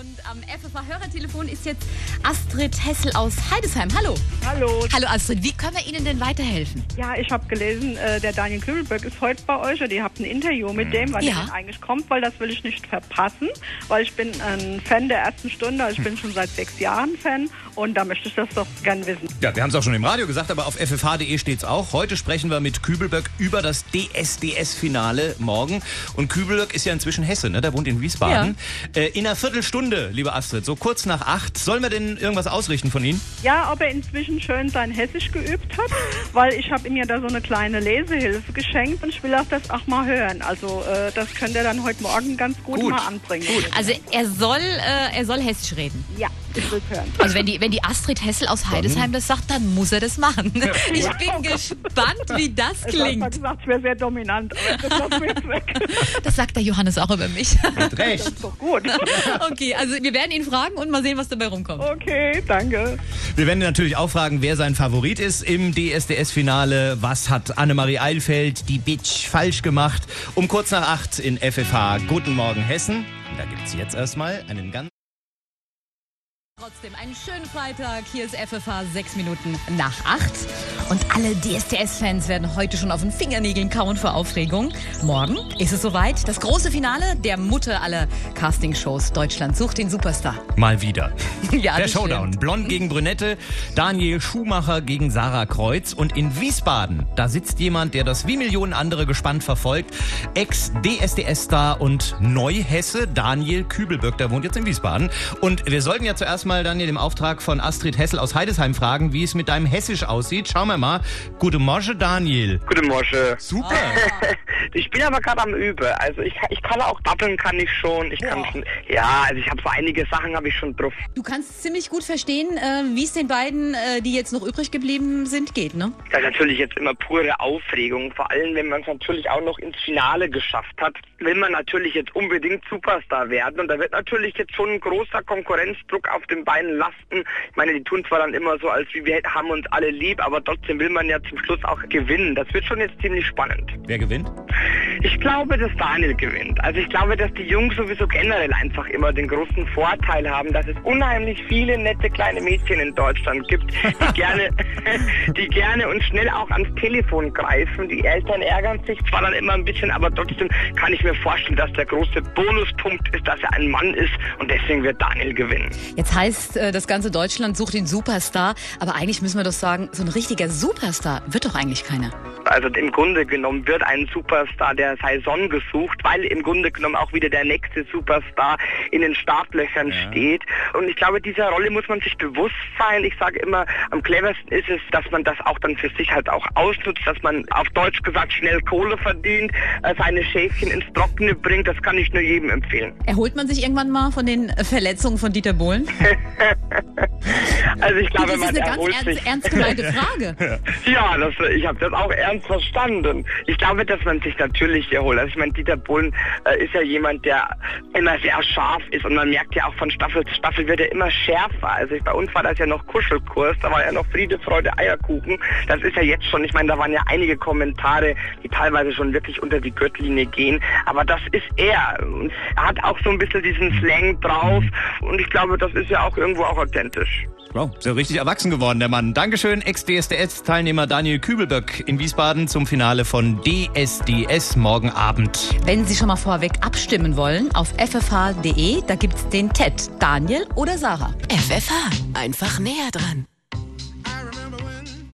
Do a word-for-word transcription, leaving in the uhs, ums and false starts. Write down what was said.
Und am F F H-Hörertelefon ist jetzt Astrid Hessel aus Heidesheim. Hallo. Hallo. Hallo Astrid, wie können wir Ihnen denn weiterhelfen? Ja, ich habe gelesen, äh, der Daniel Kübelberg ist heute bei euch und ihr habt ein Interview mit dem, wann Ja. er denn eigentlich kommt, weil das will ich nicht verpassen, weil ich bin ein Fan der ersten Stunde, also ich bin schon seit sechs Jahren Fan und da möchte ich das doch gern wissen. Ja, wir haben es auch schon im Radio gesagt, aber auf f f h punkt d e steht es auch. Heute sprechen wir mit Kübelberg über das D S D S-Finale morgen. Und Kübelberg ist ja inzwischen Hesse, ne? Der wohnt in Wiesbaden. Ja. Äh, in einer Viertelstunde, liebe Astrid, so kurz nach acht. Sollen wir denn irgendwas ausrichten von Ihnen? Ja, ob er inzwischen schön sein Hessisch geübt hat, weil ich habe ihm ja da so eine kleine Lesehilfe geschenkt und ich will auch das auch mal hören. Also äh, das könnt ihr dann heute Morgen ganz gut, Gut. mal anbringen. Gut, also er soll, äh, er soll Hessisch reden. Ja, ich will hören. Also wenn die, wenn die Astrid Hessel aus Heidesheim das sagt, dann muss er das machen. Ich bin gespannt, wie das Ich habe klingt. gesagt, ich wäre sehr dominant, aber das lassen wir jetzt weg. Das sagt der Johannes auch über mich. Mit Das Recht. ist doch gut. Okay, also wir werden ihn fragen und mal sehen, was dabei rumkommt. Okay, danke. Wir werden natürlich auch fragen, wer sein Favorit ist im D S D S-Finale. Was hat Annemarie Eilfeld, die Bitch, falsch gemacht? Um kurz nach acht in F F H. Guten Morgen, Hessen. Und da gibt's jetzt erstmal einen ganz... Trotzdem einen schönen Freitag. Hier ist F F H, sechs Minuten nach acht. Und alle D S D S-Fans werden heute schon auf den Fingernägeln kauen vor Aufregung. Morgen ist es soweit. Das große Finale der Mutter aller Castingshows. Deutschland sucht den Superstar. Mal wieder. Ja, Der das Showdown. stimmt. Blond gegen Brünette, Daniel Schumacher gegen Sarah Kreuz. Und in Wiesbaden, da sitzt jemand, der das wie Millionen andere gespannt verfolgt. Ex-D S D S-Star und Neuhesse, Daniel Kübelberg. Der wohnt jetzt in Wiesbaden. Und wir sollten ja zuerst mal, Daniel, im Auftrag von Astrid Hessel aus Heidesheim fragen, wie es mit deinem Hessisch aussieht. Schauen wir mal. Guten Morgen, Daniel. Guten Morgen. Super. Ich bin aber gerade am Üben. Also ich, ich kann auch datteln, kann ich schon. Ich kann Boah. schon. Ja, also ich habe so einige Sachen habe ich schon drauf. Du kannst ziemlich gut verstehen, äh, wie es den beiden, äh, die jetzt noch übrig geblieben sind, geht, ne? Das ist natürlich jetzt immer pure Aufregung. Vor allem, wenn man es natürlich auch noch ins Finale geschafft hat, will man natürlich jetzt unbedingt Superstar werden. Und da wird natürlich jetzt schon ein großer Konkurrenzdruck auf den Beinen lasten. Ich meine, die tun zwar dann immer so, als wie wir haben uns alle lieb, aber trotzdem will man ja zum Schluss auch gewinnen. Das wird schon jetzt ziemlich spannend. Wer gewinnt? Ich glaube, dass Daniel gewinnt. Also ich glaube, dass die Jungs sowieso generell einfach immer den großen Vorteil haben, dass es unheimlich viele nette kleine Mädchen in Deutschland gibt, die gerne, die gerne und schnell auch ans Telefon greifen. Die Eltern ärgern sich zwar dann immer ein bisschen, aber trotzdem kann ich mir vorstellen, dass der große Bonuspunkt ist, dass er ein Mann ist und deswegen wird Daniel gewinnen. Jetzt heißt äh, das ganze Deutschland sucht den Superstar, aber eigentlich müssen wir doch sagen, so ein richtiger Superstar wird doch eigentlich keiner. Also im Grunde genommen wird ein Superstar der Saison gesucht, weil im Grunde genommen auch wieder der nächste Superstar in den Startlöchern Ja. steht. Und ich glaube, dieser Rolle muss man sich bewusst sein. Ich sage immer, am cleversten ist es, dass man das auch dann für sich halt auch ausnutzt, dass man auf Deutsch gesagt schnell Kohle verdient, äh, seine Schäfchen ins Trockene bringt. Das kann ich nur jedem empfehlen. Erholt man sich irgendwann mal von den äh, Verletzungen von Dieter Bohlen? Also ich glaube, Das ist man eine ganz erholt ernst, sich. ernst gemeinte Frage. Ja, das, ich habe das auch ernst verstanden. Ich glaube, dass man sich natürlich erholt. Also ich meine, Dieter Bohlen äh, ist ja jemand, der immer sehr scharf ist und man merkt ja auch von Staffel zu Staffel wird er immer schärfer. Also ich, bei uns war das ja noch Kuschelkurs, da war ja noch Friede, Freude, Eierkuchen. Das ist ja jetzt schon, ich meine, da waren ja einige Kommentare, die teilweise schon wirklich unter die Gürtellinie gehen. Aber das ist er. Und er hat auch so ein bisschen diesen Slang drauf und ich glaube, das ist ja auch irgendwo auch authentisch. Wow, ist ja richtig erwachsen geworden, der Mann. Dankeschön, Ex-D S D S-Teilnehmer Daniel Kübelberg in Wiesbaden zum Finale von D S D S morgen Abend. Wenn Sie schon mal vorweg abstimmen wollen, auf f f h punkt d e, da gibt's den Ted, Daniel oder Sarah. F F H. Einfach näher dran.